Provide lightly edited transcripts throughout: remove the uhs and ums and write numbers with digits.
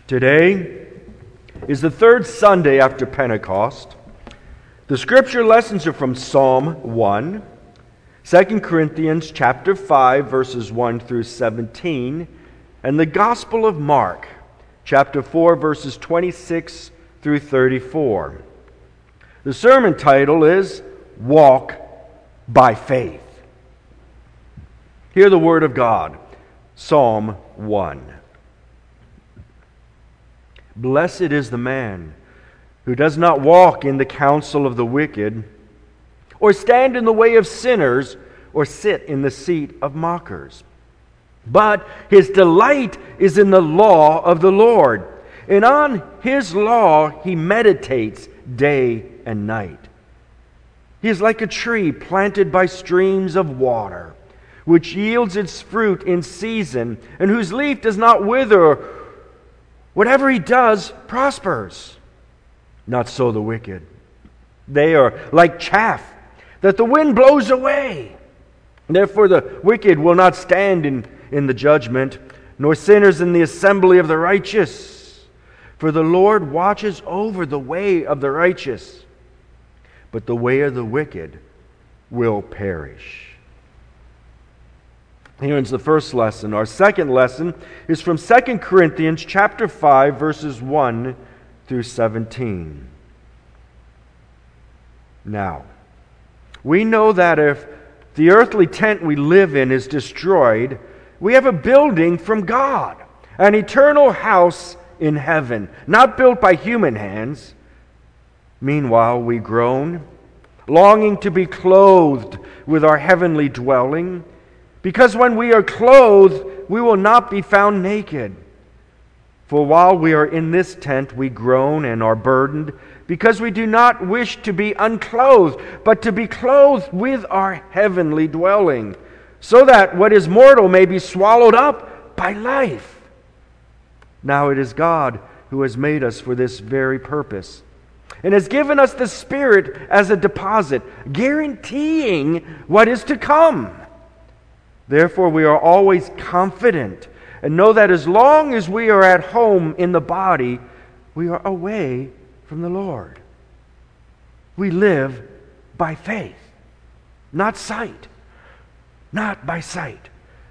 Today is the third Sunday after Pentecost. The scripture lessons are from Psalm 1, 2 Corinthians chapter 5, verses 1 through 17, and the Gospel of Mark, chapter 4, verses 26 through 34. The sermon title is Walk by Faith. Hear the word of God, Psalm 1. Blessed is the man who does not walk in the counsel of the wicked, or stand in the way of sinners, or sit in the seat of mockers. But his delight is in the law of the Lord, and on his law he meditates day and night. He is like a tree planted by streams of water, which yields its fruit in season, and whose leaf does not wither. Whatever he does prospers. Not so the wicked. They are like chaff that the wind blows away. Therefore the wicked will not stand in the judgment, nor sinners in the assembly of the righteous. For the Lord watches over the way of the righteous, but the way of the wicked will perish. Here ends the first lesson. Our second lesson is from 2 Corinthians chapter 5, verses 1 through 17. Now, we know that if the earthly tent we live in is destroyed, we have a building from God, an eternal house in heaven, not built by human hands. Meanwhile, we groan, longing to be clothed with our heavenly dwelling, because when we are clothed, we will not be found naked. For while we are in this tent, we groan and are burdened, because we do not wish to be unclothed, but to be clothed with our heavenly dwelling, so that what is mortal may be swallowed up by life. Now it is God who has made us for this very purpose, and has given us the Spirit as a deposit, guaranteeing what is to come. Therefore, we are always confident and know that as long as we are at home in the body, we are away from the Lord. We live by faith, not sight. Not by sight.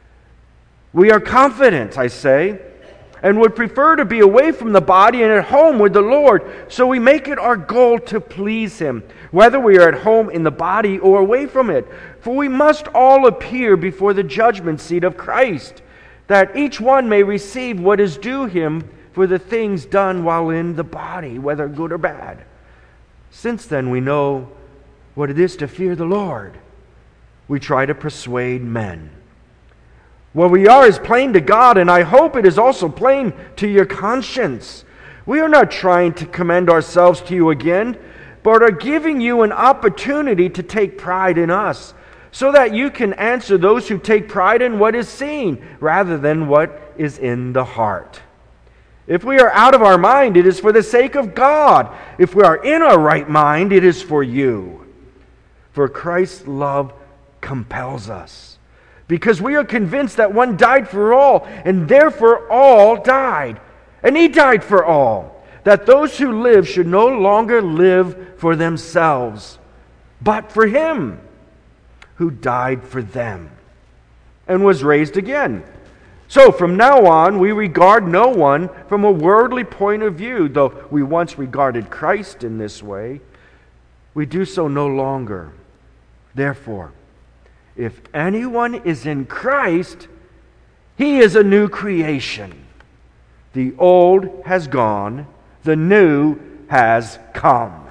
We are confident, I say, and would prefer to be away from the body and at home with the Lord. So we make it our goal to please Him, whether we are at home in the body or away from it. For we must all appear before the judgment seat of Christ, that each one may receive what is due him for the things done while in the body, whether good or bad. Since then we know what it is to fear the Lord, we try to persuade men. What we are is plain to God, and I hope it is also plain to your conscience. We are not trying to commend ourselves to you again, but are giving you an opportunity to take pride in us, so that you can answer those who take pride in what is seen, rather than what is in the heart. If we are out of our mind, it is for the sake of God. If we are in our right mind, it is for you. For Christ's love compels us, because we are convinced that one died for all, and therefore all died. And He died for all, that those who live should no longer live for themselves, but for Him who died for them and was raised again. So from now on, we regard no one from a worldly point of view, though we once regarded Christ in this way. We do so no longer. Therefore, if anyone is in Christ, he is a new creation. The old has gone, the new has come.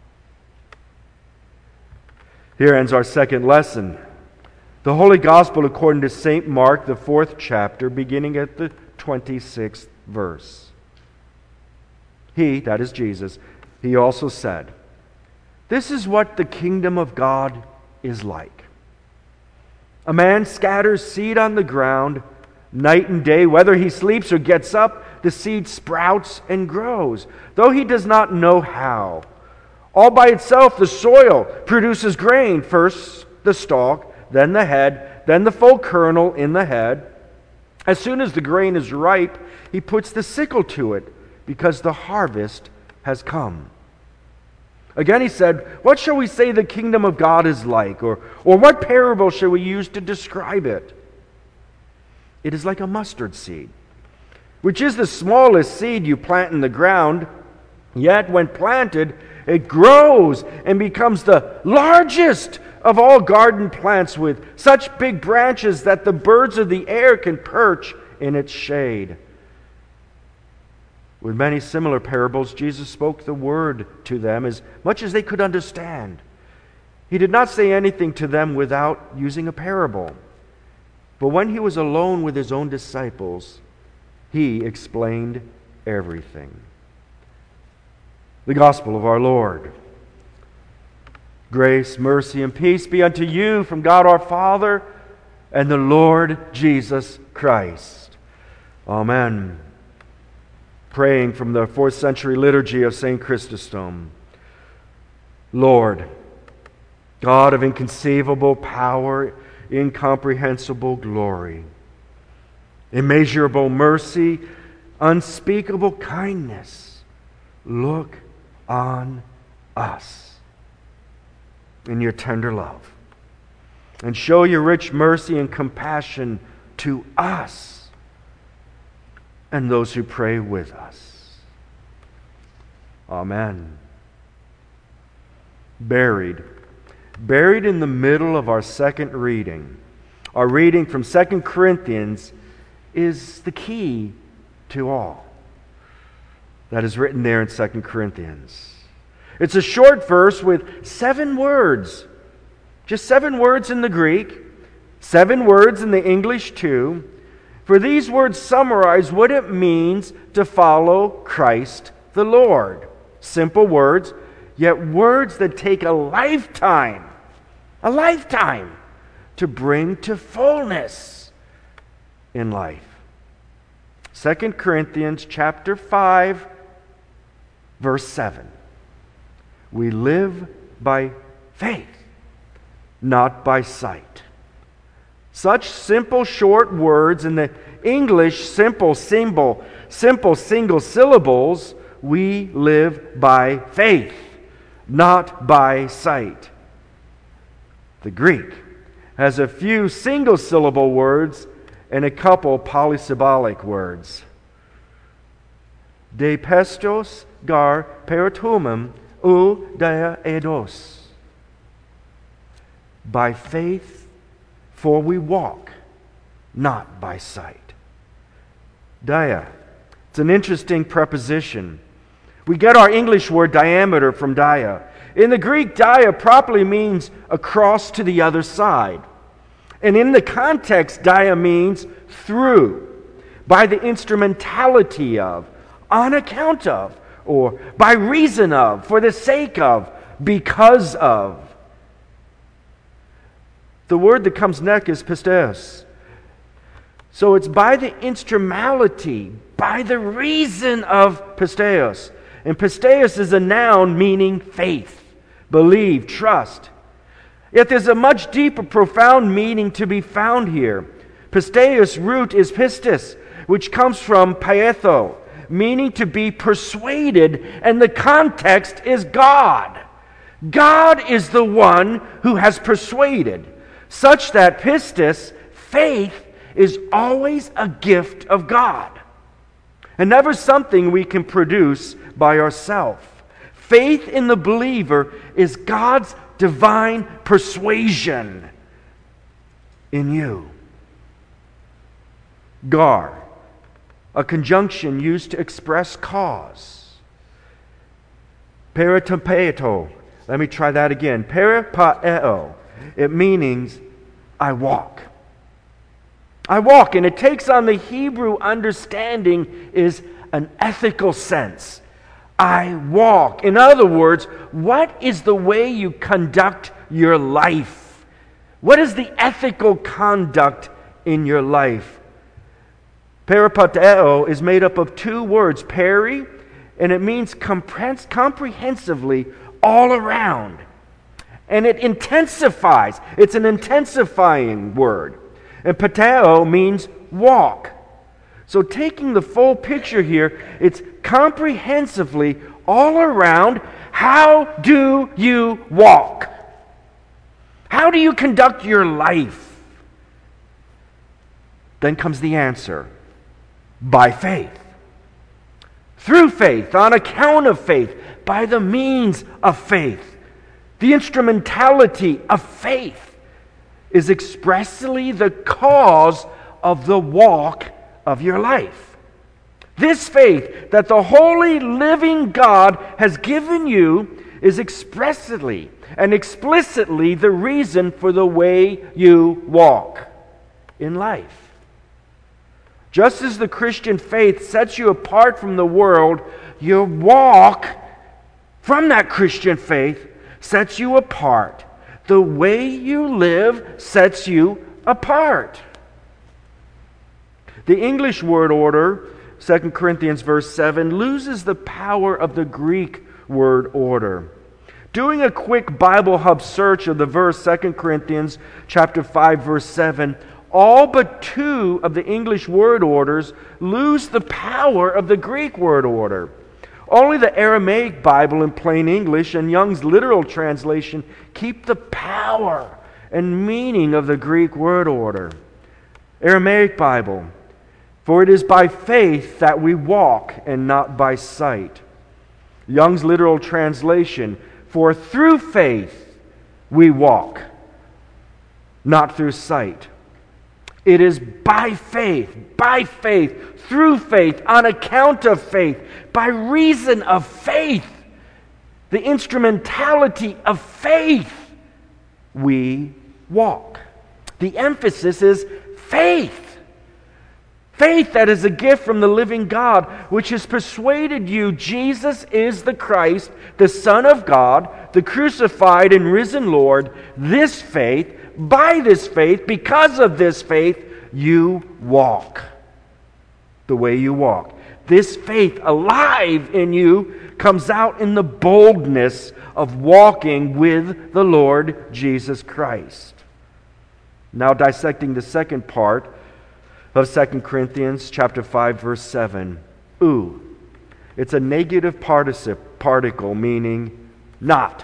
Here ends our second lesson. The Holy Gospel according to St. Mark, the 4th chapter, beginning at the 26th verse. He, that is Jesus, He also said, "This is what the kingdom of God is like. A man scatters seed on the ground night and day. Whether he sleeps or gets up, the seed sprouts and grows, though he does not know how. All by itself the soil produces grain, first the stalk, then the head, then the full kernel in the head. As soon as the grain is ripe, he puts the sickle to it, because the harvest has come. Again he said, what shall we say the kingdom of God is like? Or what parable shall we use to describe it? It is like a mustard seed, which is the smallest seed you plant in the ground. Yet when planted, it grows and becomes the largest of all garden plants, with such big branches that the birds of the air can perch in its shade. With many similar parables, Jesus spoke the word to them as much as they could understand. He did not say anything to them without using a parable. But when he was alone with his own disciples, he explained everything. The Gospel of our Lord. Grace, mercy, and peace be unto you from God our Father and the Lord Jesus Christ. Amen. Praying from the 4th century liturgy of St. Chrysostom. Lord, God of inconceivable power, incomprehensible glory, immeasurable mercy, unspeakable kindness, look on us in your tender love, and show your rich mercy and compassion to us and those who pray with us. Amen. Buried in the middle of our second reading, our reading from 2 Corinthians is the key to all that is written there in 2 Corinthians. It's a short verse with 7 words. Just 7 words in the Greek, 7 words in the English too. For these words summarize what it means to follow Christ the Lord. Simple words, yet words that take a lifetime to bring to fullness in life. 2 Corinthians chapter 5, verse 7. We live by faith, not by sight. Such simple, short words in the English, simple single syllables. We live by faith, not by sight. The Greek has a few single syllable words and a couple polysyllabic words. De pestos gar peritumum ou dia eidos. By faith, for we walk, not by sight. Dia. It's an interesting preposition. We get our English word diameter from dia. In the Greek, dia properly means across to the other side. And in the context, dia means through, by the instrumentality of, on account of, or by reason of, for the sake of, because of. The word that comes next is pisteos. So it's by the instrumentality, by the reason of pisteos. And pisteos is a noun meaning faith, believe, trust. Yet there's a much deeper, profound meaning to be found here. Pisteos root is pistis, which comes from paetho, meaning to be persuaded, and the context is God. God is the one who has persuaded, such that pistis, faith, is always a gift of God, and never something we can produce by ourselves. Faith in the believer is God's divine persuasion in you. Gar, a conjunction used to express cause. Peripateto. Let me try that again. Peripateo. It means I walk. I walk, and it takes on the Hebrew understanding is an ethical sense. I walk. In other words, what is the way you conduct your life? What is the ethical conduct in your life? Peripateo is made up of 2 words, peri, and it means comprehensively all around. And it intensifies. It's an intensifying word. And pateo means walk. So taking the full picture here, it's comprehensively all around, how do you walk? How do you conduct your life? Then comes the answer, by faith. Through faith, on account of faith, by the means of faith. The instrumentality of faith is expressly the cause of the walk of your life. This faith that the holy living God has given you is expressly and explicitly the reason for the way you walk in life. Just as the Christian faith sets you apart from the world, your walk from that Christian faith sets you apart. The way you live sets you apart. The English word order, 2 Corinthians verse 7, loses the power of the Greek word order. Doing a quick Bible Hub search of the verse 2 Corinthians chapter 5 verse 7, all but two of the English word orders lose the power of the Greek word order. Only the Aramaic Bible in plain English and Young's literal translation keep the power and meaning of the Greek word order. Aramaic Bible, for it is by faith that we walk and not by sight. Young's literal translation, for through faith we walk, not through sight. It is by faith, through faith, on account of faith, by reason of faith, the instrumentality of faith, we walk. The emphasis is faith. Faith that is a gift from the living God, which has persuaded you Jesus is the Christ, the Son of God, the crucified and risen Lord. This faith, by this faith, because of this faith, you walk the way you walk. This faith alive in you comes out in the boldness of walking with the Lord Jesus Christ. Now dissecting the second part of 2 Corinthians chapter 5 verse 7. Ou. It's a negative particle meaning not.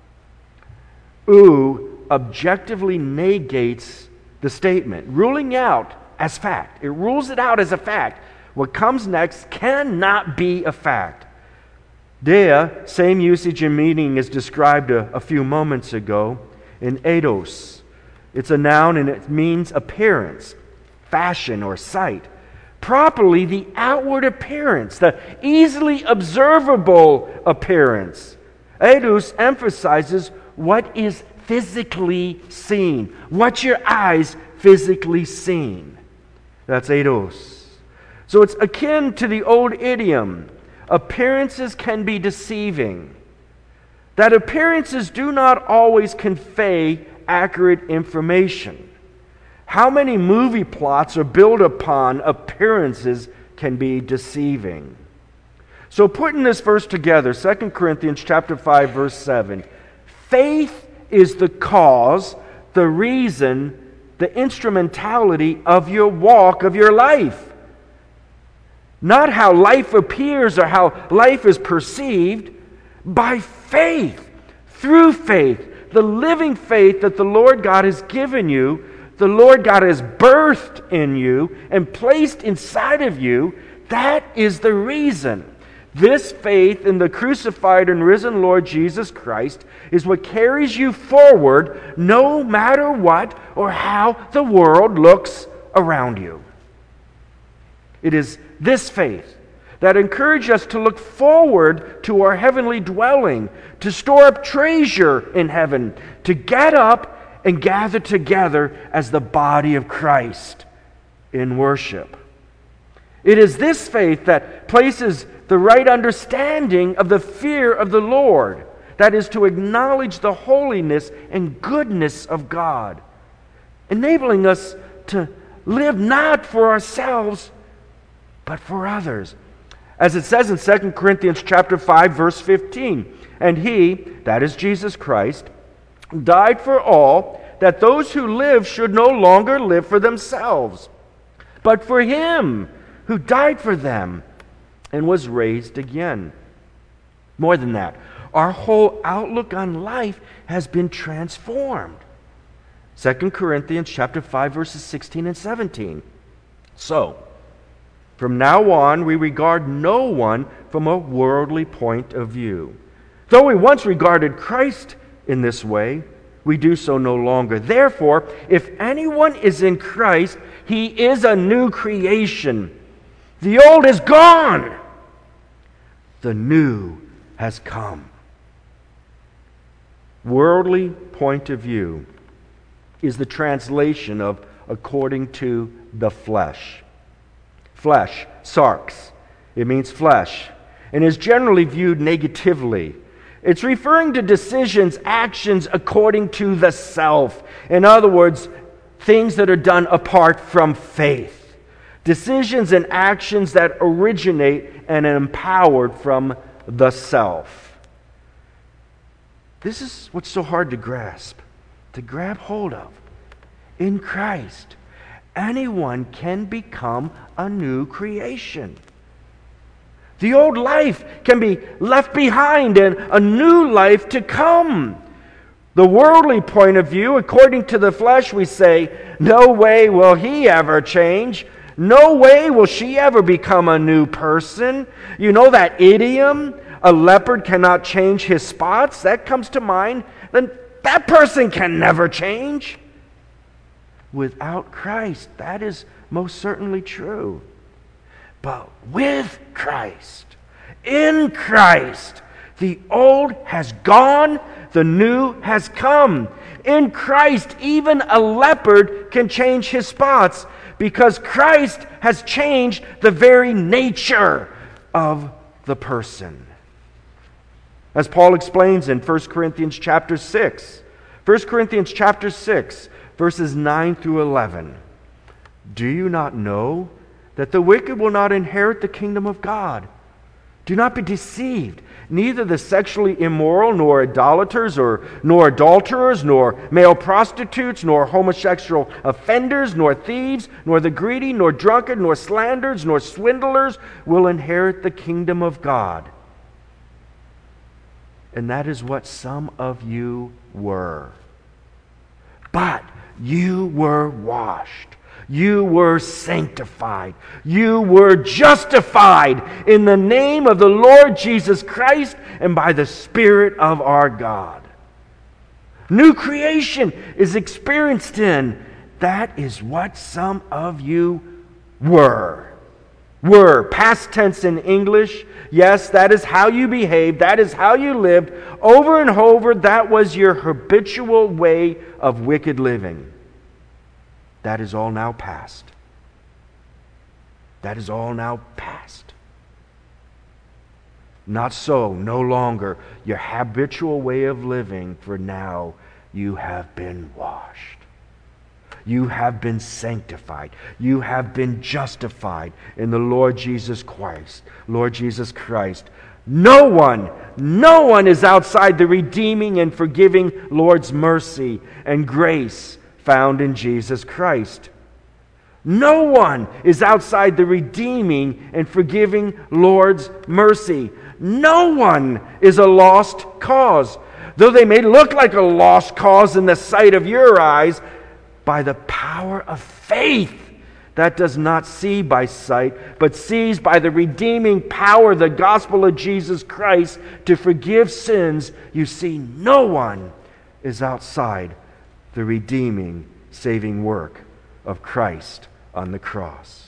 Ou objectively negates the statement, ruling out as fact. It rules it out as a fact. What comes next cannot be a fact. Dea, same usage and meaning as described a few moments ago in eidos. It's a noun and it means appearance, fashion, or sight. Properly, the outward appearance, the easily observable appearance. Eidos emphasizes what is physically seen, what your eyes physically seen. That's eidos. So it's akin to the old idiom, appearances can be deceiving. That appearances do not always convey accurate information. How many movie plots are built upon appearances can be deceiving. So putting this verse together, 2 Corinthians chapter 5 verse 7, faith is the cause, the reason, the instrumentality of your walk, of your life. Not how life appears or how life is perceived. By faith, through faith, the living faith that the Lord God has given you, the Lord God has birthed in you and placed inside of you, that is the reason. This faith in the crucified and risen Lord Jesus Christ is what carries you forward no matter what or how the world looks around you. It is this faith that encourages us to look forward to our heavenly dwelling, to store up treasure in heaven, to get up and gather together as the body of Christ in worship. It is this faith that places the right understanding of the fear of the Lord, that is to acknowledge the holiness and goodness of God, enabling us to live not for ourselves, but for others. As it says in 2 Corinthians chapter 5, verse 15, and He, that is Jesus Christ, died for all, that those who live should no longer live for themselves, but for Him who died for them and was raised again. More than that, our whole outlook on life has been transformed. 2 Corinthians chapter 5, verses 16 and 17. So, from now on, we regard no one from a worldly point of view. Though we once regarded Christ in this way, we do so no longer. Therefore, if anyone is in Christ, he is a new creation. The old is gone. The new has come. Worldly point of view is the translation of according to the flesh. Flesh, sarx. It means flesh, and is generally viewed negatively. It's referring to decisions, actions according to the self. In other words, things that are done apart from faith. Decisions and actions that originate and are empowered from the self. This is what's so hard to grasp, to grab hold of. In Christ, anyone can become a new creation. The old life can be left behind and a new life to come. The worldly point of view, according to the flesh, we say, no way will he ever change. No way will she ever become a new person. You know that idiom, a leopard cannot change his spots? That comes to mind. Then that person can never change. Without Christ, that is most certainly true. But with Christ, in Christ, the old has gone, the new has come. In Christ, even a leopard can change his spots because Christ has changed the very nature of the person. As Paul explains in 1 Corinthians chapter 6, 1 Corinthians chapter 6, verses 9 through 11. Do you not know that the wicked will not inherit the kingdom of God? Do not be deceived. Neither the sexually immoral, nor idolaters, nor adulterers, nor male prostitutes, nor homosexual offenders, nor thieves, nor the greedy, nor drunkard, nor slanderers, nor swindlers will inherit the kingdom of God. And that is what some of you were. But you were washed. You were sanctified. You were justified in the name of the Lord Jesus Christ and by the Spirit of our God. New creation is experienced in. That is what some of you were. Were, past tense in English. Yes, that is how you behaved. That is how you lived. Over and over, that was your habitual way of wicked living. That is all now past. That is all now past. Not so, no longer your habitual way of living, for now you have been washed. You have been sanctified. You have been justified in the Lord Jesus Christ. Lord Jesus Christ. No one is outside the redeeming and forgiving Lord's mercy and grace found in Jesus Christ. No one is outside the redeeming and forgiving Lord's mercy. No one is a lost cause. Though they may look like a lost cause in the sight of your eyes, by the power of faith that does not see by sight, but sees by the redeeming power of the gospel of Jesus Christ to forgive sins, you see no one is outside the redeeming, saving work of Christ on the cross.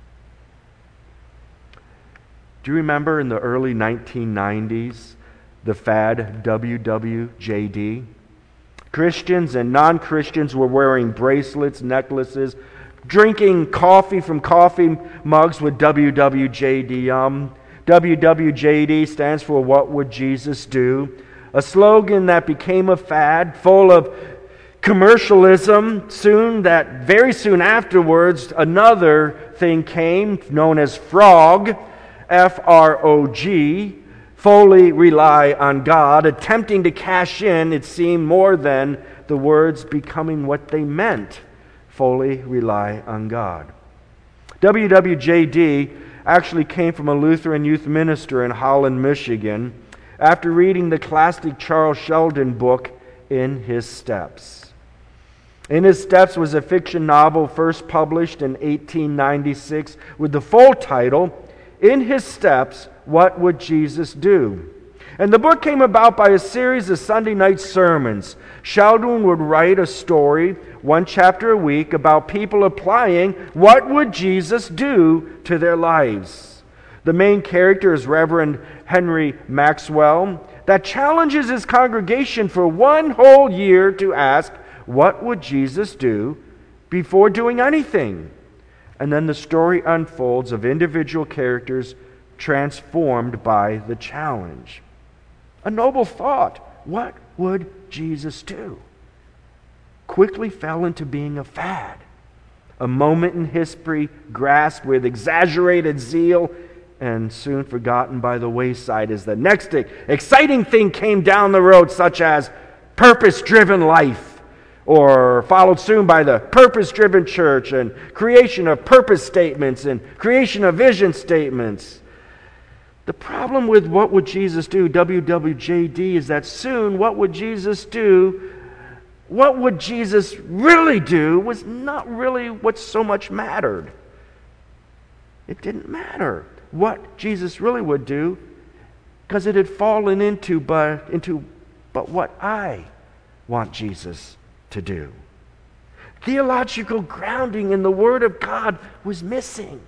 Do you remember in the early 1990s, the fad WWJD? Christians and non-Christians were wearing bracelets, necklaces, drinking coffee from coffee mugs with WWJD. WWJD stands for What Would Jesus Do? A slogan that became a fad, full of commercialism. Very soon afterwards, another thing came known as FROG, F-R-O-G, fully rely on God, attempting to cash in, it seemed, more than the words becoming what they meant, fully rely on God. WWJD actually came from a Lutheran youth minister in Holland, Michigan, after reading the classic Charles Sheldon book, In His Steps. In His Steps was a fiction novel first published in 1896 with the full title, In His Steps, What Would Jesus Do? And the book came about by a series of Sunday night sermons. Sheldon would write a story, one chapter a week, about people applying what would Jesus do to their lives. The main character is Reverend Henry Maxwell, that challenges his congregation for one whole year to ask, what would Jesus do before doing anything? And then the story unfolds of individual characters transformed by the challenge. A noble thought, what would Jesus do? Quickly fell into being a fad. A moment in history grasped with exaggerated zeal and soon forgotten by the wayside as the next exciting thing came down the road, such as purpose-driven life, or followed soon by the purpose-driven church and creation of purpose statements and creation of vision statements. The problem with what would Jesus do, WWJD, is that soon what would Jesus do, what would Jesus really do, was not really what so much mattered. It didn't matter what Jesus really would do, because it had fallen into but what I want Jesus to do. Theological grounding in the Word of God was missing.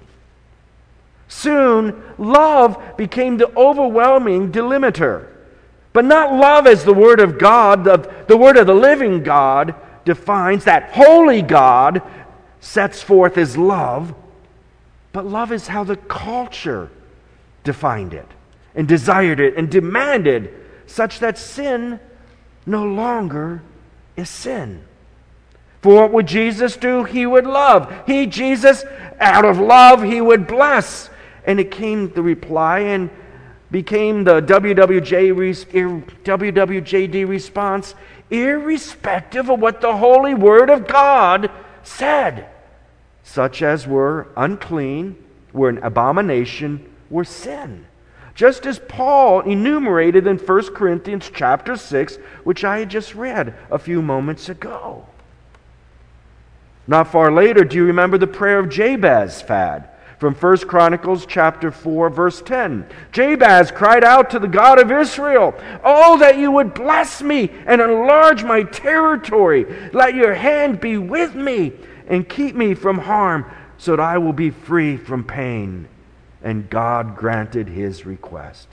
Soon, love became the overwhelming delimiter. But not love as the Word of God, the Word of the living God defines, that holy God sets forth as love. But love is how the culture defined it and desired it and demanded, such that sin no longer is sin. For what would Jesus do? He would love. Jesus, out of love, He would bless. And it came the reply and became the WWJD response, irrespective of what the holy Word of God said, such as were unclean, were an abomination, were sin. Just as Paul enumerated in 1 Corinthians chapter 6, which I had just read a few moments ago. Not far later, do you remember the prayer of Jabez fad? From 1 Chronicles chapter 4, verse 10. Jabez cried out to the God of Israel, "Oh, that you would bless me and enlarge my territory. Let your hand be with me and keep me from harm so that I will be free from pain." And God granted his request.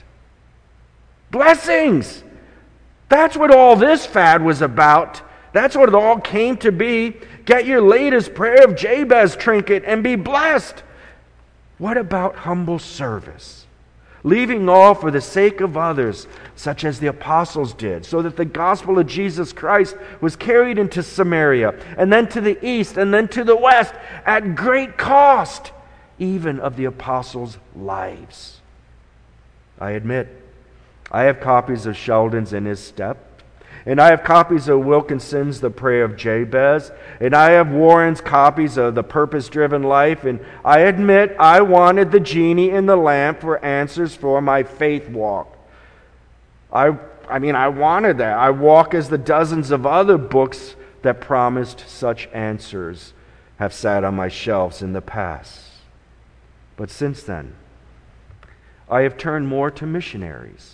Blessings! That's what all this fad was about. That's what it all came to be. Get your latest prayer of Jabez trinket and be blessed. What about humble service? Leaving all for the sake of others, such as the apostles did, so that the gospel of Jesus Christ was carried into Samaria, and then to the east, and then to the west, at great cost, even of the apostles' lives. I admit, I have copies of Sheldon's In His Step, and I have copies of Wilkinson's The Prayer of Jabez, and I have Warren's copies of The Purpose-Driven Life, and I admit I wanted the genie in the lamp for answers for my faith walk. I wanted that. I walk as the dozens of other books that promised such answers have sat on my shelves in the past. But since then, I have turned more to missionary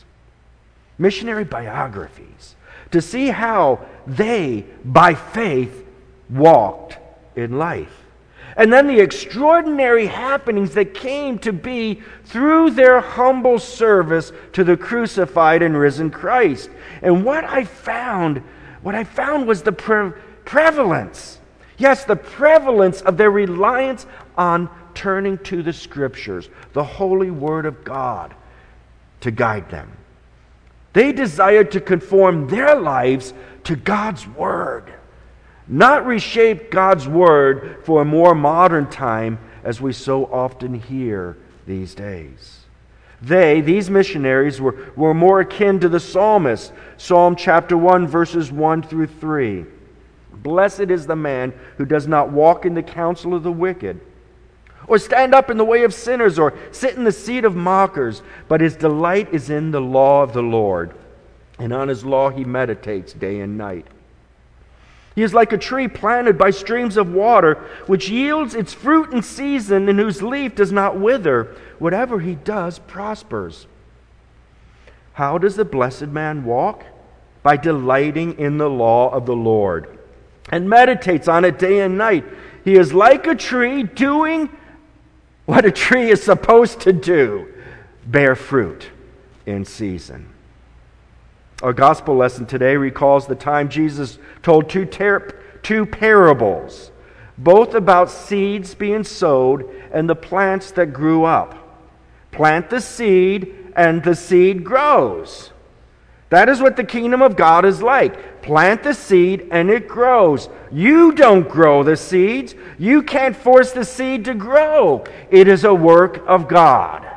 biographies, to see how they, by faith, walked in life. And then the extraordinary happenings that came to be through their humble service to the crucified and risen Christ. And what I found was the prevalence. Yes, the prevalence of their reliance on turning to the Scriptures, the holy Word of God, to guide them. They desired to conform their lives to God's Word, not reshape God's Word for a more modern time, as we so often hear these days. These missionaries, were more akin to the psalmist, Psalm chapter 1, verses 1 through 3. Blessed is the man who does not walk in the counsel of the wicked, or stand up in the way of sinners, or sit in the seat of mockers. But his delight is in the law of the Lord, and on his law he meditates day and night. He is like a tree planted by streams of water, which yields its fruit in season, and whose leaf does not wither. Whatever he does prospers. How does the blessed man walk? By delighting in the law of the Lord, and meditates on it day and night. He is like a tree doing what a tree is supposed to do: bear fruit in season. Our gospel lesson today recalls the time Jesus told two parables, both about seeds being sowed and the plants that grew up. Plant the seed, and the seed grows. That is what the kingdom of God is like. Plant the seed, and it grows. You don't grow the seeds. You can't force the seed to grow. It is a work of God.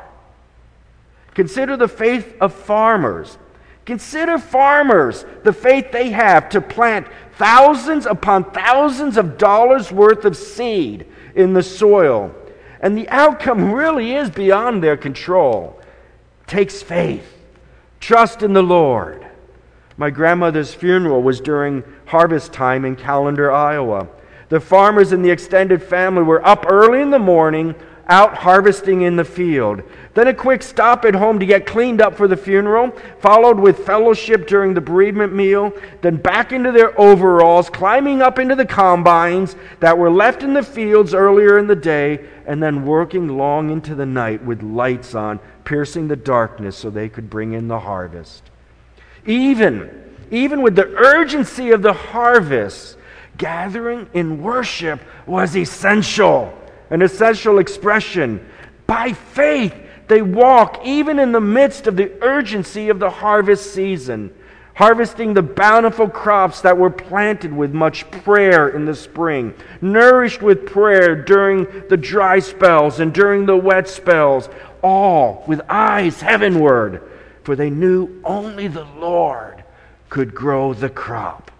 Consider the faith of farmers. Consider farmers, the faith they have to plant thousands upon thousands of dollars worth of seed in the soil. And the outcome really is beyond their control. It takes faith. Trust in the Lord. My grandmother's funeral was during harvest time in Callender, Iowa. The farmers in the extended family were up early in the morning, out harvesting in the field. Then a quick stop at home to get cleaned up for the funeral, followed with fellowship during the bereavement meal, then back into their overalls, climbing up into the combines that were left in the fields earlier in the day, and then working long into the night with lights on, piercing the darkness so they could bring in the harvest. Even with the urgency of the harvest, gathering in worship was essential. An essential expression. By faith, they walk even in the midst of the urgency of the harvest season, harvesting the bountiful crops that were planted with much prayer in the spring, nourished with prayer during the dry spells and during the wet spells, all with eyes heavenward, for they knew only the Lord could grow the crop.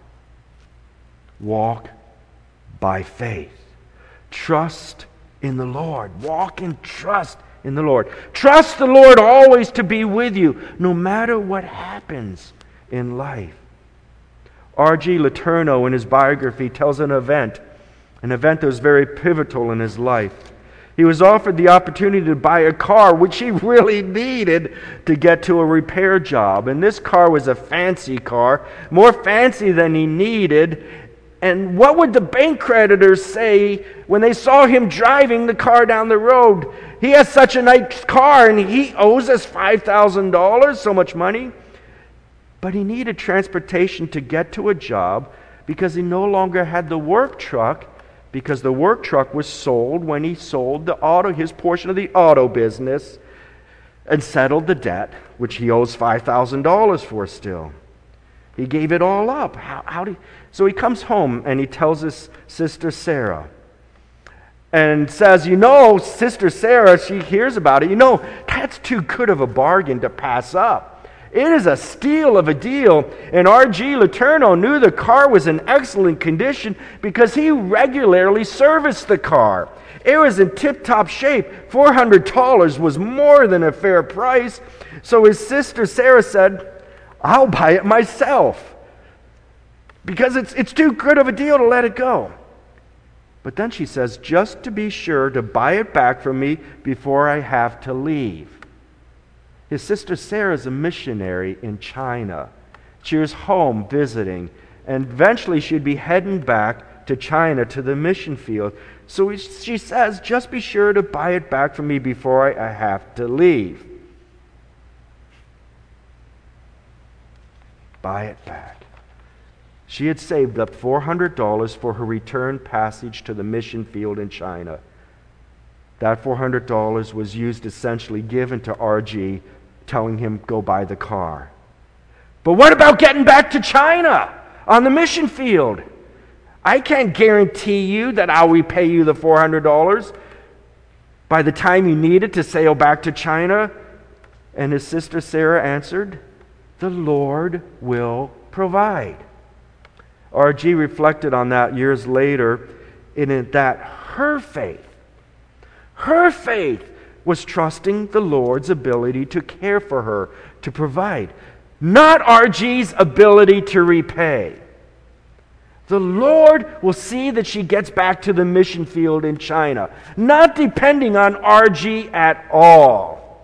Walk by faith. Trust in the Lord. Walk in trust in the Lord. Trust the Lord always to be with you, no matter what happens in life. R.G. Letourneau, in his biography, tells an event that was very pivotal in his life. He was offered the opportunity to buy a car, which he really needed to get to a repair job. And this car was a fancy car, more fancy than he needed. And what would the bank creditors say when they saw him driving the car down the road? He has such a nice car and he owes us $5,000, so much money. But he needed transportation to get to a job because he no longer had the work truck, because the work truck was sold when he sold his portion of the auto business and settled the debt, which he owes $5,000 for still. He gave it all up. So he comes home and he tells his sister Sarah and says, Sister Sarah, she hears about it. That's too good of a bargain to pass up. It is a steal of a deal. And R.G. Letourneau knew the car was in excellent condition because he regularly serviced the car. It was in tip-top shape. $400 was more than a fair price. So his sister Sarah said, I'll buy it myself because it's too good of a deal to let it go. But then she says, just to be sure to buy it back from me before I have to leave. His sister Sarah is a missionary in China. She was home visiting, and eventually she'd be heading back to China to the mission field. So she says, just be sure to buy it back from me before I have to leave. Buy it back. She had saved up $400 for her return passage to the mission field in China. That $400 was used, essentially given to R.G., telling him, go buy the car. But what about getting back to China on the mission field? I can't guarantee you that I'll repay you the $400 by the time you need it to sail back to China. And his sister Sarah answered, the Lord will provide. R.G. reflected on that years later in that her faith Her faith was trusting the Lord's ability to care for her, to provide, not RG's ability to repay. The Lord will see that she gets back to the mission field in China, not depending on RG at all.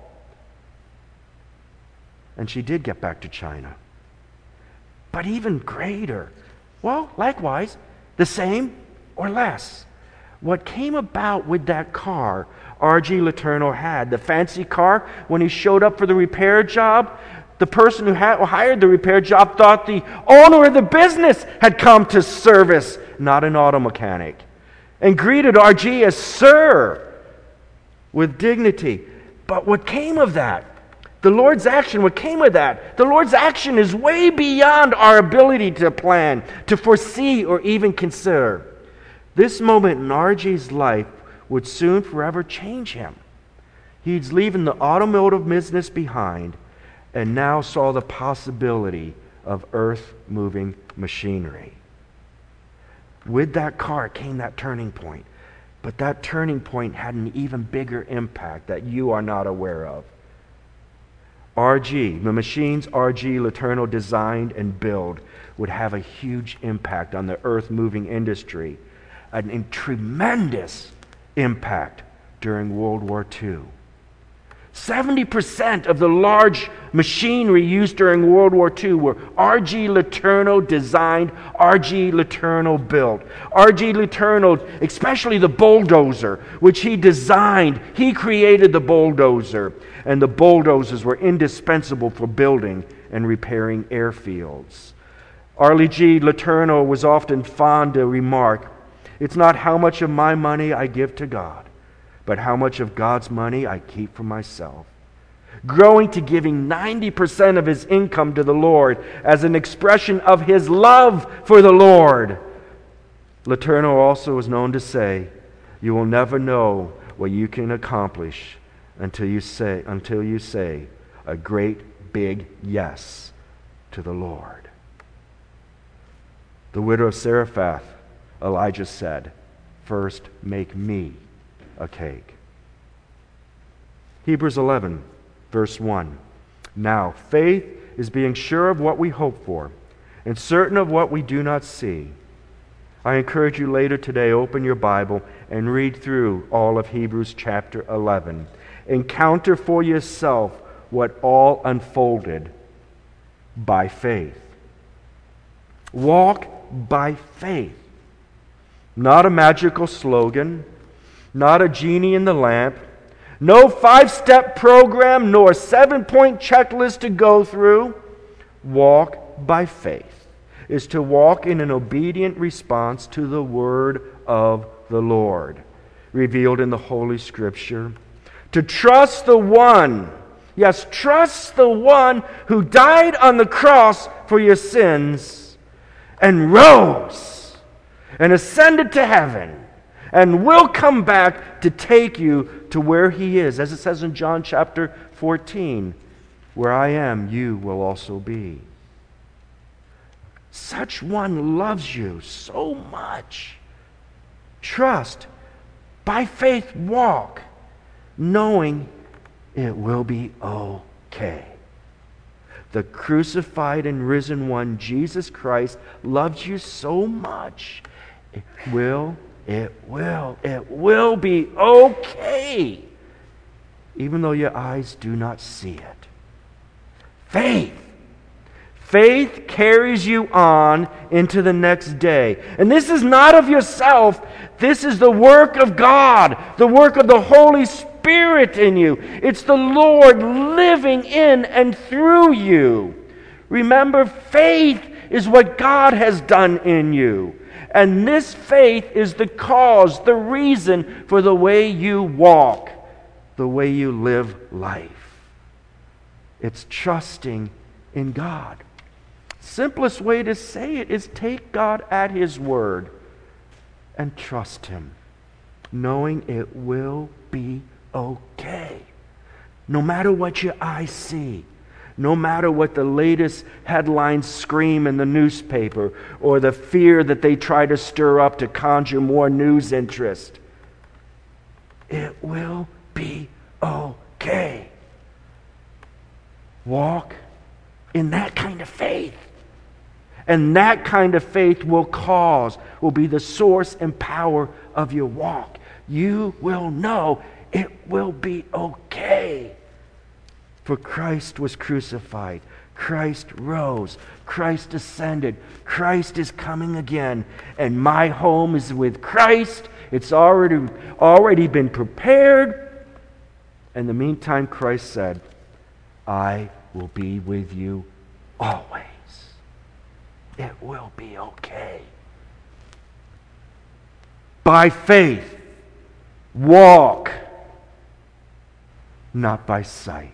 And she did get back to China. But even greater, well, likewise, the same or less. What came about with that car R.G. Letourneau had, the fancy car, when he showed up for the repair job, the person who hired the repair job thought the owner of the business had come to service, not an auto mechanic, and greeted R.G. as Sir with dignity. But what came of that? The Lord's action, what came of that? The Lord's action is way beyond our ability to plan, to foresee, or even consider. This moment in R.G.'s life would soon forever change him. He's leaving the automotive business behind and now saw the possibility of earth-moving machinery. With that car came that turning point. But that turning point had an even bigger impact that you are not aware of. RG, the machines RG Letourneau designed and built would have a huge impact on the earth-moving industry, a tremendous impact during World War II. 70% of the large machinery used during World War II were R.G. Letourneau designed, R.G. Letourneau built. R.G. Letourneau, especially the bulldozer, which he designed, he created the bulldozer. And the bulldozers were indispensable for building and repairing airfields. R.G. Letourneau was often fond to remark, "It's not how much of my money I give to God, but how much of God's money I keep for myself." Growing to giving 90% of his income to the Lord as an expression of his love for the Lord. Letourneau also was known to say, "You will never know what you can accomplish until you say a great big yes to the Lord." The widow of Zarephath, Elijah said, "First make me a cake." Hebrews 11, verse 1. Now, faith is being sure of what we hope for and certain of what we do not see. I encourage you later today, open your Bible and read through all of Hebrews chapter 11. Encounter for yourself what all unfolded by faith. Walk by faith. Not a magical slogan, not a genie in the lamp, no 5-step program, nor 7-point checklist to go through. Walk by faith is to walk in an obedient response to the word of the Lord, revealed in the Holy Scripture. To trust the one, yes, trust the one who died on the cross for your sins and rose and ascended to heaven and will come back to take you to where he is. As it says in John chapter 14, "Where I am, you will also be." Such one loves you so much. Trust, by faith walk, knowing it will be okay. The crucified and risen one, Jesus Christ, loves you so much. It will be okay, even though your eyes do not see it. Faith carries you on into the next day. And this is not of yourself. This is the work of God, the work of the Holy Spirit in you. It's the Lord living in and through you. Remember, faith is what God has done in you. And this faith is the cause, the reason for the way you walk, the way you live life. It's trusting in God. Simplest way to say it is take God at His word and trust Him, knowing it will be okay. No matter what your eyes see, no matter what the latest headlines scream in the newspaper or the fear that they try to stir up to conjure more news interest, It will be okay. Walk in that kind of faith. And that kind of faith will be the source and power of your walk. You will know it will be okay. For Christ was crucified. Christ rose. Christ ascended. Christ is coming again. And my home is with Christ. It's already been prepared. In the meantime, Christ said, I will be with you always. It will be okay. By faith, walk, not by sight.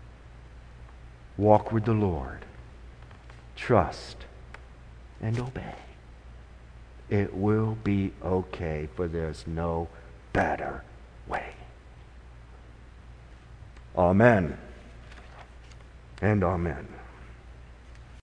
Walk with the Lord. Trust and obey. It will be okay, for there's no better way. Amen and amen.